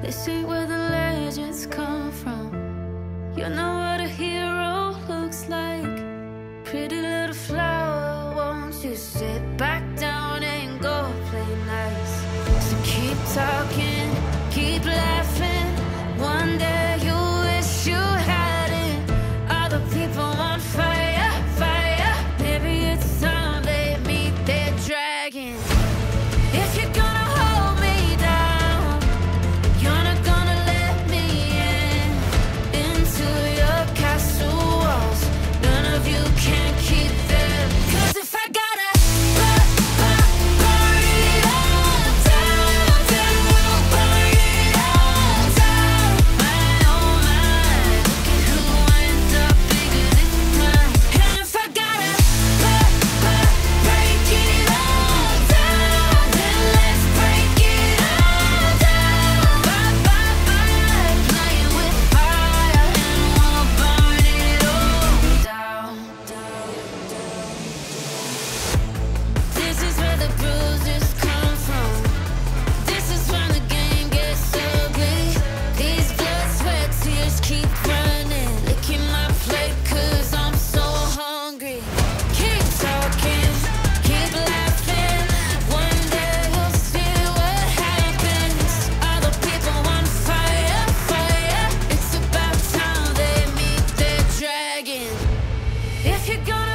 This ain't where the legends come from. You know what a hero looks like. Pretty little flower, won't you sit back down and go play nice? So keep talking, keep laughing. One day you'll wish you had it. All the people on fire, fire. Maybe it's time they meet their dragon. If you're gonna hold me down, you're not gonna let me in. Into your castle walls, none of you can keep them. 'Cause if I gotta burn it all down, then we'll burn it all down. My oh my, look at who ends up bigger this time. And if I gotta break it all down, then let's break it all down. Bye, bye, bye, playing with fire, and we'll burn it all down. This is where the bruises come from. This is when the game gets ugly. These blood, sweat, tears keep running. Licking my plate 'cause I'm so hungry. Keep talking, keep laughing. One day you'll see what happens. All the people on fire, fire. It's about time they meet their dragon. If you're gonna